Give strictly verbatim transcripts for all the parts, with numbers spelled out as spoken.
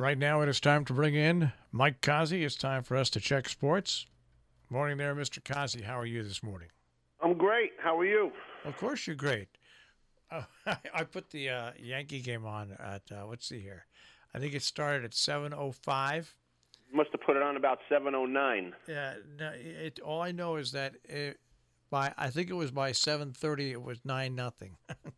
Right now it is time to bring in Mike Kazi. It's time for us to check sports. Morning there, Mister Kazi. How are you this morning? I'm great. How are you? Of course you're great. Uh, I put the uh, Yankee game on at, uh, let's see here. I think it started at seven oh five. You must have put it on about seven oh nine. Yeah, no, it, all I know is that it, by I think it was by seven thirty it was nine nothing.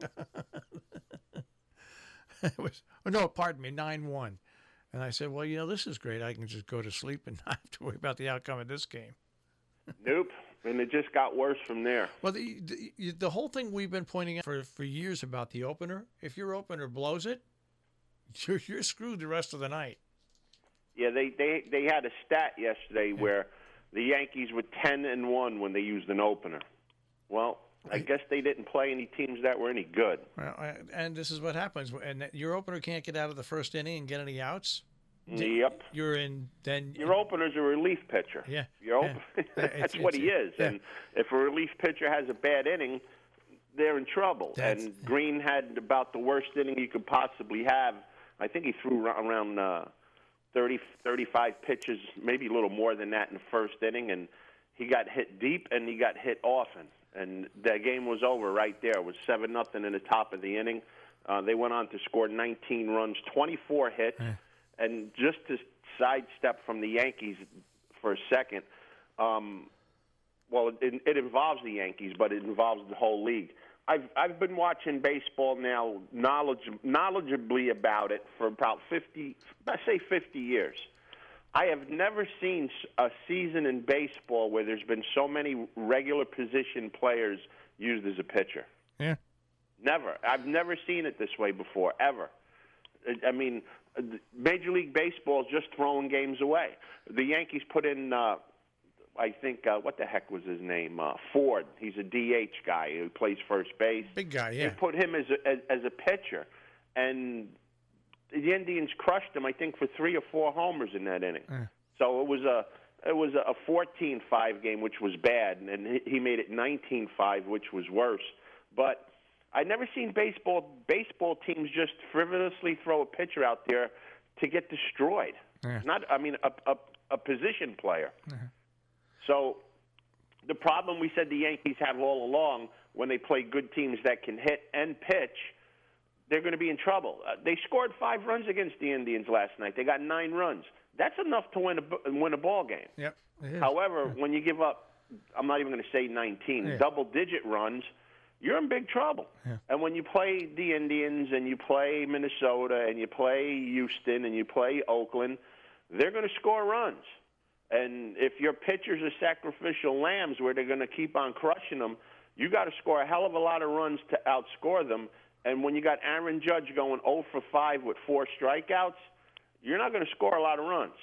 It was oh, no, pardon me, nine one. And I said, well, you know, this is great. I can just go to sleep and not have to worry about the outcome of this game. Nope. And it just got worse from there. Well, the, the the whole thing we've been pointing out for, for years about the opener, if your opener blows it, you're, you're screwed the rest of the night. Yeah, they, they, they had a stat yesterday yeah. where the Yankees were ten and one when they used an opener. Well, I guess they didn't play any teams that were any good. Well, and this is what happens. And your opener can't get out of the first inning and get any outs. Yep. You're in then. Your opener's a relief pitcher. Yeah. Your yeah. op- That's it's, what it's, he is. Yeah. And if a relief pitcher has a bad inning, they're in trouble. That's, and Green had about the worst inning you could possibly have. I think he threw around uh, thirty, thirty-five pitches, maybe a little more than that in the first inning, and he got hit deep and he got hit often. And the game was over right there. It was seven nothing in the top of the inning. Uh, they went on to score nineteen runs, twenty-four hits. yeah. And just to sidestep from the Yankees for a second, um, well, it, it involves the Yankees, but it involves the whole league. I've I've been watching baseball now, knowledge knowledgeably about it for about fifty, I say fifty years. I have never seen a season in baseball where there's been so many regular position players used as a pitcher. Yeah. Never. I've never seen it this way before, ever. I mean, Major League Baseball is just throwing games away. The Yankees put in, uh, I think, uh, what the heck was his name? Uh, Ford. He's a D H guy who plays first base. Big guy, yeah. They put him as a, as, as a pitcher, and the Indians crushed him, I think, for three or four homers in that inning. Yeah. So it was a it was a fourteen five game, which was bad, and he made it nineteen five, which was worse. But I've never seen baseball baseball teams just frivolously throw a pitcher out there to get destroyed. Yeah. Not, I mean, a, a, a position player. Uh-huh. So the problem we said the Yankees have all along when they play good teams that can hit and pitch, they're going to be in trouble. Uh, they scored five runs against the Indians last night. They got nine runs. That's enough to win a win a ball game. Yep. However, yeah. when you give up, I'm not even going to say nineteen, yeah. double-digit runs, you're in big trouble. Yeah. And when you play the Indians and you play Minnesota and you play Houston and you play Oakland, they're going to score runs. And if your pitchers are sacrificial lambs where they're going to keep on crushing them, you got to score a hell of a lot of runs to outscore them. And when you got Aaron Judge going oh for five with four strikeouts, you're not going to score a lot of runs.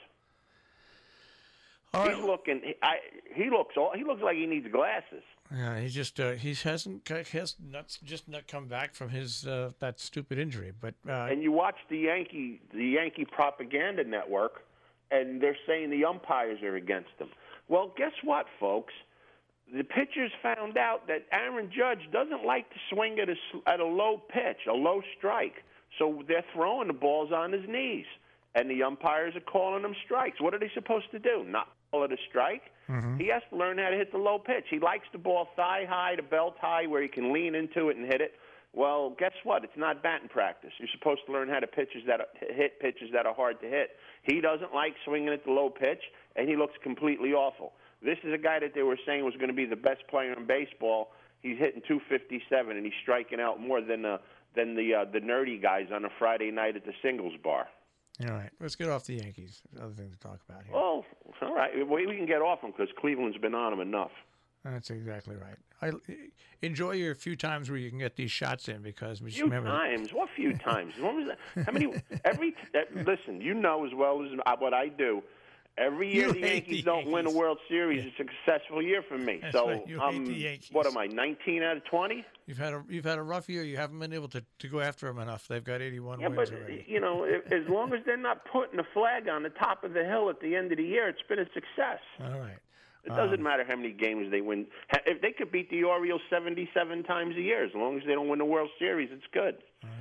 All right. He's looking. I, he looks. He looks like he needs glasses. Yeah, he just uh, he hasn't has not just not come back from his uh, that stupid injury. But uh, and you watch the Yankee the Yankee propaganda network, and they're saying the umpires are against him. Well, guess what, folks? The pitchers found out that Aaron Judge doesn't like to swing at a at a low pitch, a low strike. So they're throwing the balls on his knees, and the umpires are calling them strikes. What are they supposed to do? Not call it a strike? Mm-hmm. He has to learn how to hit the low pitch. He likes the ball thigh high to belt high where he can lean into it and hit it. Well, guess what? It's not batting practice. You're supposed to learn how to pitches that are, hit pitches that are hard to hit. He doesn't like swinging at the low pitch, and he looks completely awful. This is a guy that they were saying was going to be the best player in baseball. He's hitting two fifty-seven, and he's striking out more than the than the uh, the nerdy guys on a Friday night at the singles bar. All right, let's get off the Yankees. Other thing to talk about here. Oh, all right. We, we can get off them because Cleveland's been on them enough. That's exactly right. I enjoy your few times where you can get these shots in because we just few remember times. What few times? When was that? How many? Every uh, listen. You know as well as what I do. Every year You the hate Yankees the don't win a Yankees. World Series. Yeah. It's a successful year for me. That's so right. You hate um, the Yankees. what am I? nineteen out of twenty? You've had a you've had a rough year. You haven't been able to, to go after them enough. They've got eighty-one Yeah, wins but already. you know, if, as long as they're not putting a flag on the top of the hill at the end of the year, it's been a success. All right. It doesn't Um, matter how many games they win. Ha- If they could beat the Orioles seventy-seven times a year, as long as they don't win the World Series, it's good. Okay.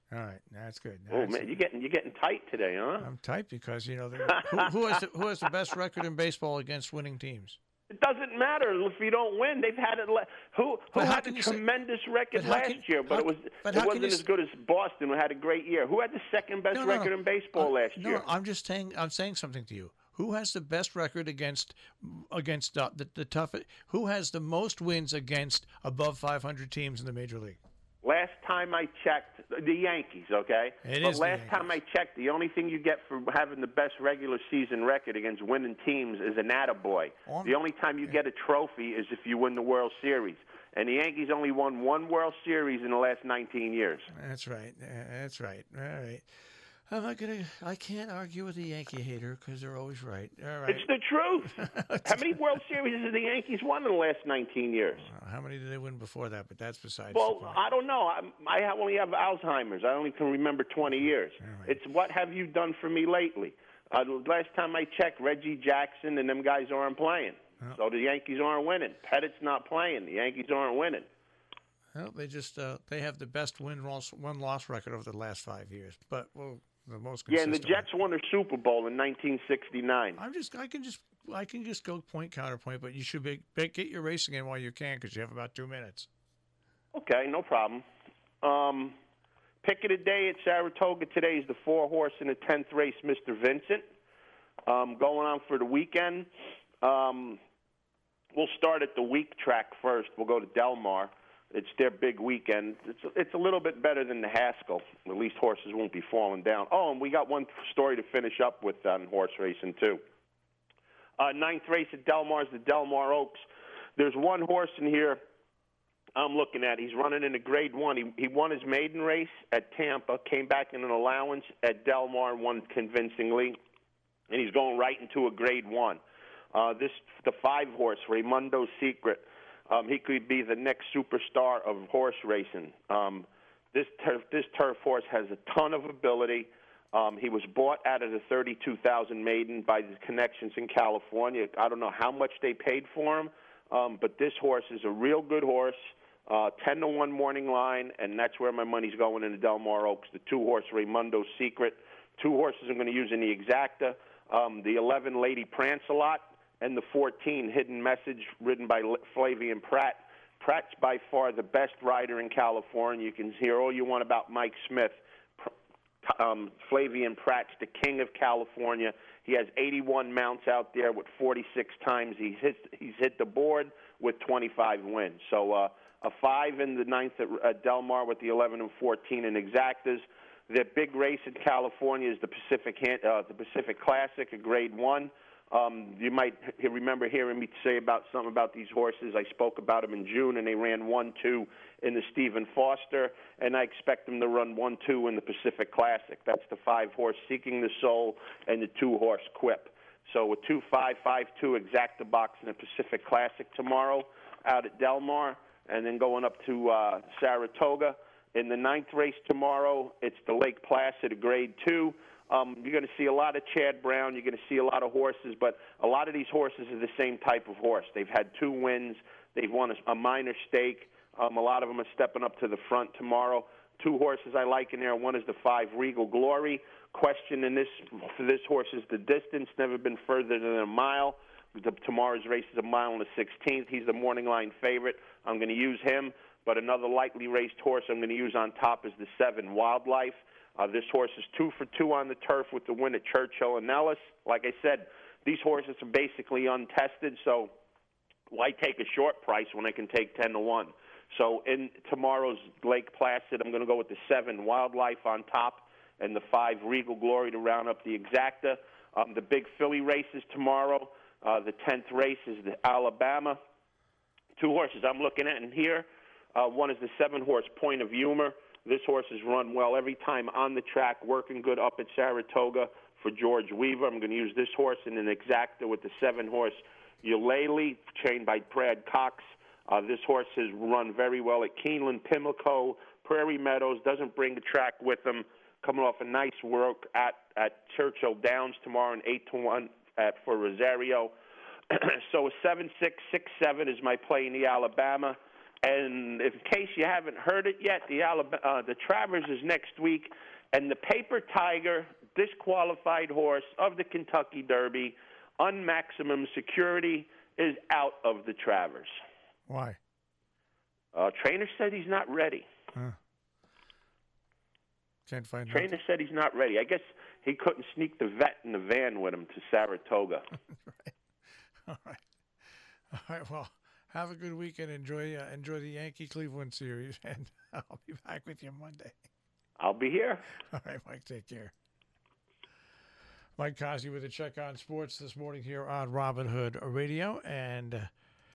All right, that's good. Oh That's man, you're getting you're getting tight today, huh? I'm tight because you know the- who, who has the, who has the best record in baseball against winning teams? It doesn't matter if you don't win. They've had it. Le- who who But how had can a you say- tremendous record but how last can- year, but how- it was but it how can wasn't you as s- good as Boston, who had a great year. Who had the second best No, no, record no. in baseball Uh, last no, year? I'm just saying. I'm saying something to you. Who has the best record against against uh, the the tough? Who has the most wins against above five hundred teams in the major league? Last time I checked, the Yankees, okay? It but is the last time I Yankees. checked, the only thing you get for having the best regular season record against winning teams is an attaboy. Oh, the only time you get a trophy is if you win the World Series. And the Yankees only won one World Series in the last nineteen years. That's right. Uh, That's right. All right. I'm not gonna. I can't argue with a Yankee hater because they're always right. All right. It's the truth. How many World Series has the Yankees won in the last nineteen years? Uh, How many did they win before that? But that's besides Well, the point. I don't know. I, I only have Alzheimer's. I only can remember twenty years. right. It's what have you done for me lately? Uh, the last time I checked, Reggie Jackson and them guys aren't playing. So the Yankees aren't winning. Pettit's not playing. The Yankees aren't winning. Well, they just uh, they have the best win loss one loss record over the last five years. But well, the most Yeah, consistent. and the Jets won their Super Bowl in nineteen sixty-nine. I'm just I can just I can just go point counterpoint, but you should be, be, get your racing in while you can because you have about two minutes. Okay, no problem. Um, pick of the day at Saratoga today is the four horse in the tenth race, Mister Vincent. Um, going on for the weekend. Um, we'll start at the week track first. We'll go to Del Mar. It's their big weekend. It's it's a little bit better than the Haskell. At least horses won't be falling down. Oh, and we got one story to finish up with on horse racing too. Uh, ninth race at Del Mar is the Del Mar Oaks. There's one horse in here I'm looking at. He's running in a Grade One. He he won his maiden race at Tampa, came back in an allowance at Del Mar, won convincingly, and he's going right into a Grade One. Uh, this the five horse Raimundo Secret. Um, he could be the next superstar of horse racing. Um, this turf, this turf horse has a ton of ability. Um, he was bought out of the thirty-two thousand maiden by the connections in California. I don't know how much they paid for him, um, but this horse is a real good horse. Uh, ten to one morning line, and that's where my money's going in the Del Mar Oaks. The two horse Raimundo Secret. Two horses I'm going to use in the Exacta. Um, the eleven Lady Prancelot. And the fourteen, Hidden Message, ridden by Flavian Pratt. Pratt's by far the best rider in California. You can hear all you want about Mike Smith. Um, Flavian Pratt's the king of California. He has eighty-one mounts out there with forty-six times. He's hit, he's hit the board with twenty-five wins. So uh, a five in the ninth at, at Del Mar with the eleven and fourteen in Exactas. The big race in California is the Pacific uh, the Pacific Classic, a Grade One. Um, you might remember hearing me say about something about these horses. I spoke about them in June, and they ran one two in the Stephen Foster, and I expect them to run one two in the Pacific Classic. That's the five-horse Seeking the Soul and the two-horse Quip. So a two five five two Exacta box in the Pacific Classic tomorrow out at Del Mar, and then going up to uh, Saratoga. In the ninth race tomorrow, it's the Lake Placid, a Grade Two. Um, you're going to see a lot of Chad Brown. You're going to see a lot of horses, but a lot of these horses are the same type of horse. They've had two wins. They've won a, a minor stake. Um, a lot of them are stepping up to the front tomorrow. Two horses I like in there. One is the five Regal Glory. Question in this for this horse is the distance. Never been further than a mile. The, tomorrow's race is a mile and the sixteenth. He's the morning line favorite. I'm going to use him. But another lightly raced horse I'm going to use on top is the seven Wildlife. Uh, this horse is two for two on the turf with the win at Churchill and Nellis. Like I said, these horses are basically untested, so why take a short price when I can take ten to one? So in tomorrow's Lake Placid, I'm going to go with the seven Wildlife on top and the five Regal Glory to round up the Exacta. Um, the big Philly races tomorrow. Uh, the tenth race is the Alabama. Two horses I'm looking at in here. Uh, one is the seven-horse Point of Humor. This horse has run well every time on the track, working good up at Saratoga for George Weaver. I'm going to use this horse in an Exacta with the seven-horse Eulalie, trained by Brad Cox. Uh, this horse has run very well at Keeneland, Pimlico, Prairie Meadows, doesn't bring the track with him, coming off a nice work at, at Churchill Downs tomorrow, an eight to one at, for Rosario. So a seven six, six seven is my play in the Alabama. And if, in case you haven't heard it yet, the Alabama, uh, the Travers is next week, and the Paper Tiger, disqualified horse of the Kentucky Derby, on maximum security, is out of the Travers. Why? Uh, trainer said he's not ready. Huh. Can't find. Trainer nothing. said he's not ready. I guess he couldn't sneak the vet in the van with him to Saratoga. Right. All right. All right. Well, have a good weekend. Enjoy uh, enjoy the Yankee Cleveland series, and I'll be back with you Monday. I'll be here. All right, Mike. Take care. Mike Cosby with a check on sports this morning here on Robin Hood Radio, and. Uh,